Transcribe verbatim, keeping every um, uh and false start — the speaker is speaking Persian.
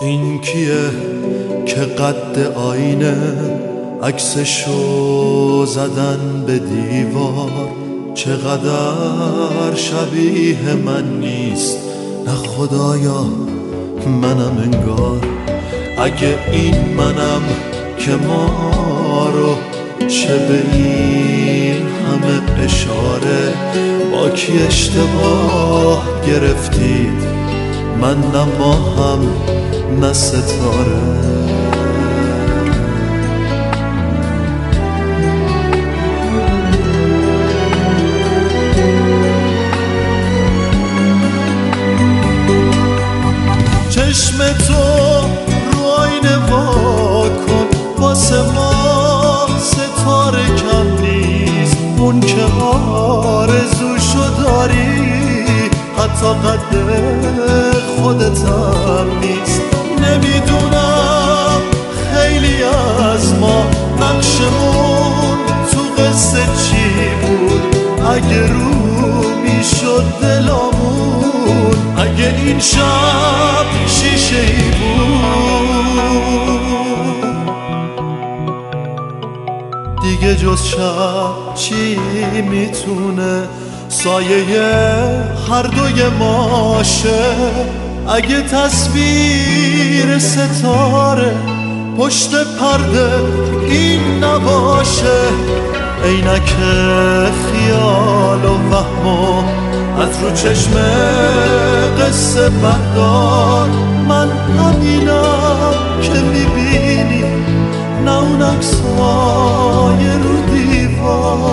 این کیه که قد آینه عکسشو زدن به دیوار؟ چقدر شبیه من نیست، نه خدایا منم انگار. اگه این منم که ما رو چه به این همه اشاره با کی اشتباه گرفتید؟ من نه ماهم نه ستاره. چشم تو رو آینه وا کن، واسه ما ستاره کم نیست. اون که آرزوشو داری حتی قد خودتم نیست. نمیدونم خیلی از ما نقشمون تو قصه چی بود. اگه رو میشد دلامون، اگه این شب شیشه ای بود، دیگه جز شب چی میتونه سایه هر دوی ماشه؟ اگه تصویر ستاره پشت پرده این نباشه، عینک خیال و وهم و از رو چشم قصه بردار. من همینم که میبینی، نه اون عکسای رو دیوار.